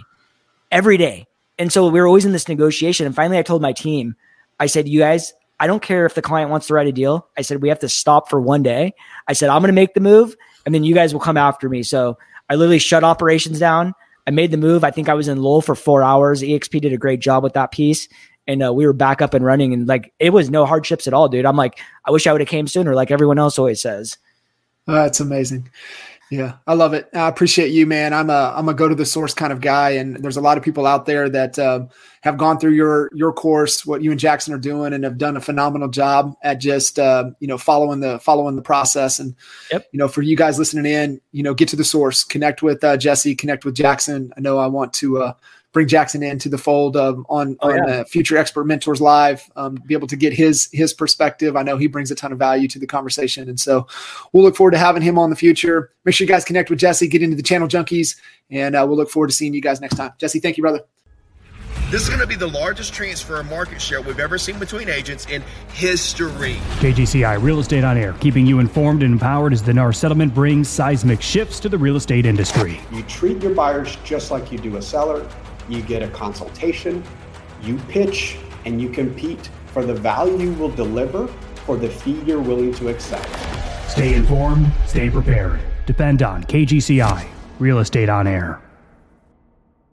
S5: And so we were always in this negotiation. And finally I told my team, I said, you guys, I don't care if the client wants to write a deal. I said, we have to stop for one day. I said, I'm going to make the move and then you guys will come after me. So I literally shut operations down. I made the move. I think I was in Lowell for 4 hours. EXP did a great job with that piece. And we were back up and running. And like, it was no hardships at all, dude. I'm like, I wish I would have came sooner, like everyone else always says.
S4: That's amazing. Yeah, I love it. I appreciate you, man. I'm a go to the source kind of guy. And there's a lot of people out there that have gone through your course, what you and Jackson are doing, and have done a phenomenal job at just, following the process. And, for you guys listening in, get to the source, connect with Jesse, connect with Jackson. I know I want to bring Jackson into the fold on Future Expert Mentors Live, be able to get his perspective. I know he brings a ton of value to the conversation. And so we'll look forward to having him on the future. Make sure you guys connect with Jesse, get into the Channel Junkies, and we'll look forward to seeing you guys next time. Jesse, thank you, brother.
S6: This is going to be the largest transfer of market share we've ever seen between agents in history.
S1: KGCI Real Estate on Air, keeping you informed and empowered as the NAR settlement brings seismic shifts to the real estate industry.
S2: You treat your buyers just like you do a seller. You get a consultation, you pitch, and you compete for the value you will deliver for the fee you're willing to accept.
S1: Stay informed, stay prepared. Depend on KGCI Real Estate on Air.